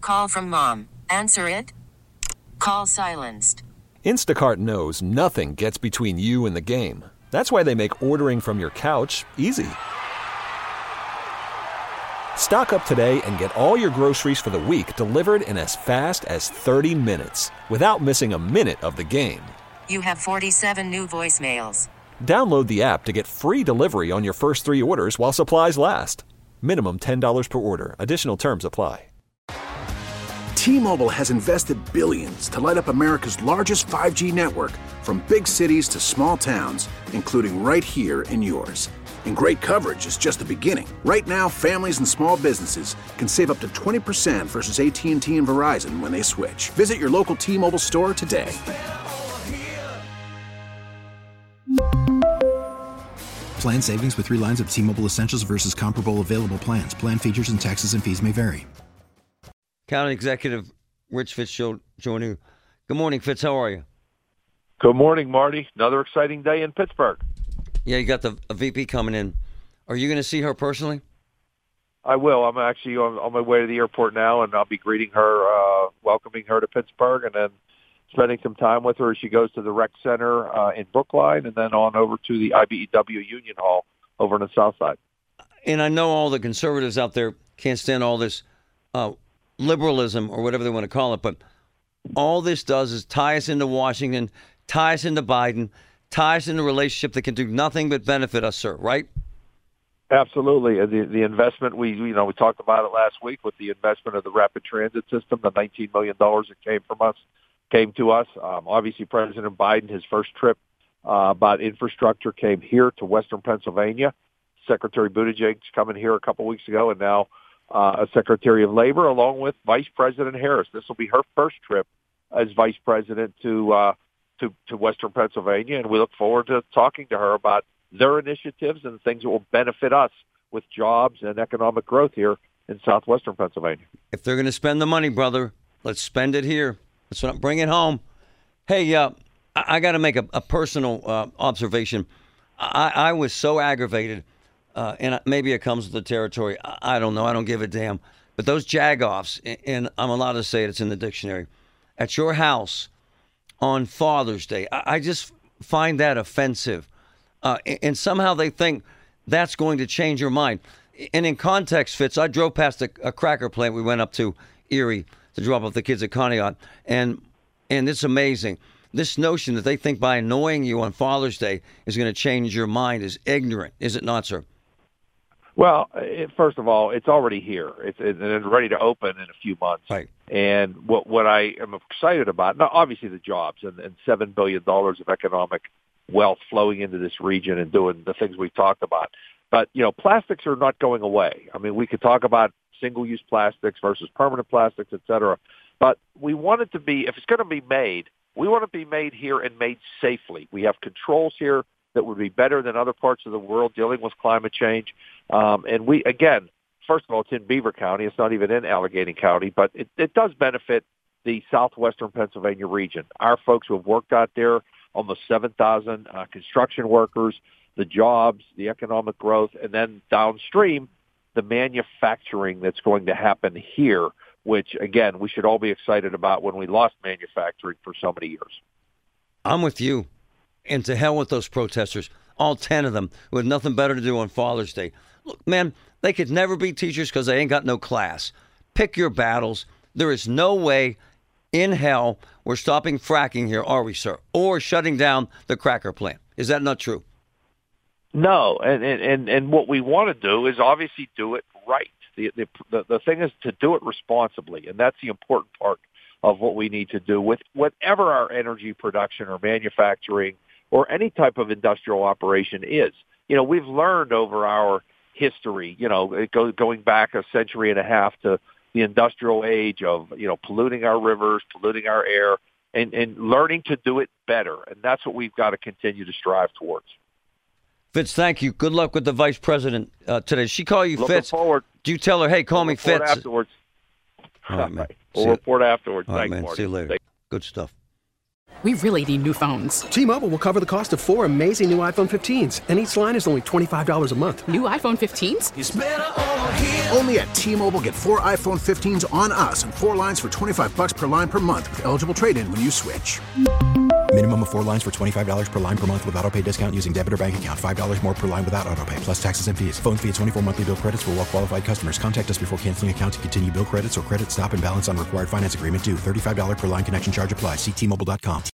Call from mom. Answer it. Call silenced. Instacart knows nothing gets between you and the game. That's why they make ordering from your couch easy. Stock up today and get all your groceries for the week delivered in as fast as 30 minutes without missing a minute of the game. You have 47 new voicemails. Download the app to get free delivery on your first 3 orders while supplies last. Minimum $10 per order. Additional terms apply. T-Mobile has invested billions to light up America's largest 5G network, from big cities to small towns, including right here in yours. And great coverage is just the beginning. Right now, families and small businesses can save up to 20% versus AT&T and Verizon when they switch. Visit your local T-Mobile store today. Plan savings with 3 lines of T-Mobile Essentials versus comparable available plans. Plan features and taxes and fees may vary. County Executive Rich Fitz joining. Good morning, Fitz. How are you? Good morning, Marty. Another exciting day in Pittsburgh. Yeah, you got the VP coming in. Are you going to see her personally? I will. I'm actually on my way to the airport now, and I'll be greeting her, welcoming her to Pittsburgh, and then spending some time with her as she goes to the rec center in Brookline, and then on over to the IBEW Union Hall over on the south side. And I know all the conservatives out there can't stand all this liberalism or whatever they want to call it, but all this does is tie us into Washington, tie us into Biden, tie us into a relationship that can do nothing but benefit us, sir, right? Absolutely. The investment, we talked about it last week with the investment of the rapid transit system, the $19 million that came to us. Obviously, President Biden, his first trip about infrastructure came here to Western Pennsylvania. Secretary Buttigieg coming here a couple weeks ago, and now a Secretary of Labor, along with Vice President Harris. This will be her first trip as Vice President to Western Pennsylvania, and we look forward to talking to her about their initiatives and things that will benefit us with jobs and economic growth here in southwestern Pennsylvania. If they're going to spend the money, brother, let's spend it here. Let's bring it home. Hey, I got to make a personal observation. I was so aggravated. And maybe it comes with the territory. I don't know. I don't give a damn. But those jagoffs, and I'm allowed to say it's in the dictionary, at your house on Father's Day, I just find that offensive. And somehow they think that's going to change your mind. And in context, Fitz, I drove past a cracker plant. We went up to Erie to drop off the kids at Conneaut. And it's amazing. This notion that they think by annoying you on Father's Day is going to change your mind is ignorant, is it not, sir? Well, first of all, it's already here. It's ready to open in a few months. Right. And what I am excited about, now obviously the jobs and $7 billion of economic wealth flowing into this region and doing the things we talked about. But, plastics are not going away. I mean, we could talk about single-use plastics versus permanent plastics, et cetera. But we want it to be, if it's going to be made, we want it to be made here and made safely. We have controls here that would be better than other parts of the world dealing with climate change. And we, again, first of all, it's in Beaver County. It's not even in Allegheny County, but it does benefit the southwestern Pennsylvania region. Our folks who have worked out there, almost 7,000 construction workers, the jobs, the economic growth, and then downstream, the manufacturing that's going to happen here, which, again, we should all be excited about when we lost manufacturing for so many years. I'm with you. And to hell with those protesters, all 10 of them, with nothing better to do on Father's Day. Look, man, they could never be teachers because they ain't got no class. Pick your battles. There is no way in hell we're stopping fracking here, are we, sir? Or shutting down the cracker plant. Is that not true? No, and what we want to do is obviously do it right. The thing is to do it responsibly, and that's the important part of what we need to do with whatever our energy production or manufacturing or any type of industrial operation is. We've learned over our history, going back a century and a half to the industrial age of, polluting our rivers, polluting our air, and learning to do it better. And that's what we've got to continue to strive towards. Fitz, thank you. Good luck with the vice president today. Does she call you Looking Fitz? Forward. Do you tell her, hey, call me Fitz? Afterwards. All right, man. We'll report afterwards. All right, Thanks, man. Marty. See you later. Good stuff. We really need new phones. T-Mobile will cover the cost of 4 amazing new iPhone 15s, and each line is only $25 a month. New iPhone 15s? It's better over here. Only at T-Mobile, get 4 iPhone 15s on us and 4 lines for $25 per line per month with eligible trade-in when you switch. Minimum of 4 lines for $25 per line per month with autopay discount using debit or bank account. $5 more per line without autopay, plus taxes and fees. Phone fee at 24 monthly bill credits for well-qualified customers. Contact us before canceling account to continue bill credits or credit stop and balance on required finance agreement due. $35 per line connection charge applies. See T-Mobile.com.